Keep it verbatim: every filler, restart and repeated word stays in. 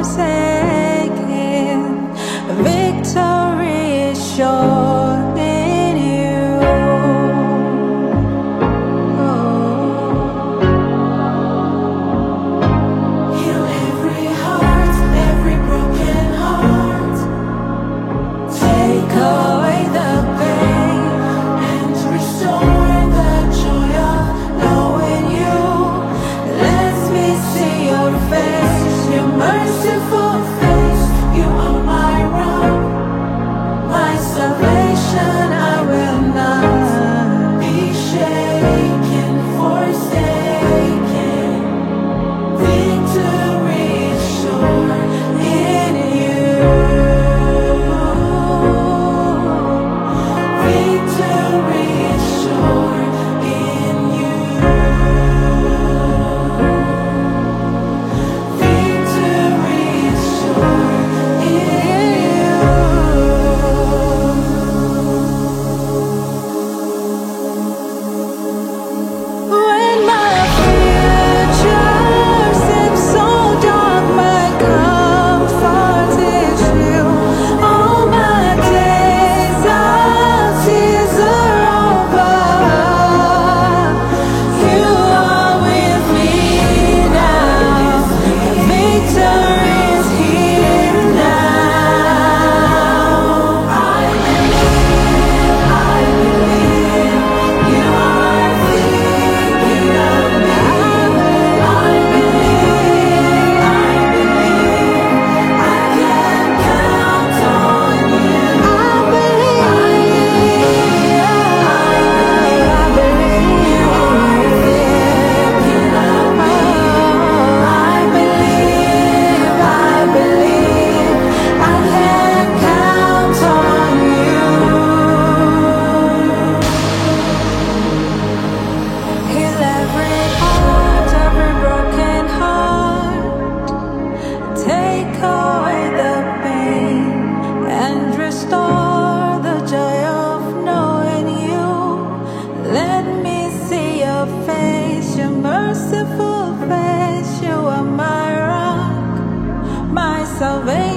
forsaken. Victory is sure in you. Heal every heart, every broken heart. Take away the pain and restore the joy of knowing you. Let me see your face, your merciful face. You are my rock, my salvation. I will not be shaken, forsaken. Victory is sure in you. Victory is sure in you. Victory is sure in you. When my future seems so dark, my comfort is you. All my days of tears are over. You are with me now. Victory is here now. I believe, I believe you are thinking of me. I believe, I believe I can count on you. I believe, I believe You are thinking of me. I believe, I believe I can count on you. Heal every heart, every broken heart. Take away the pain and restore the joy of knowing you. Let me see your face, your merciful face. You are my rock, my salvation.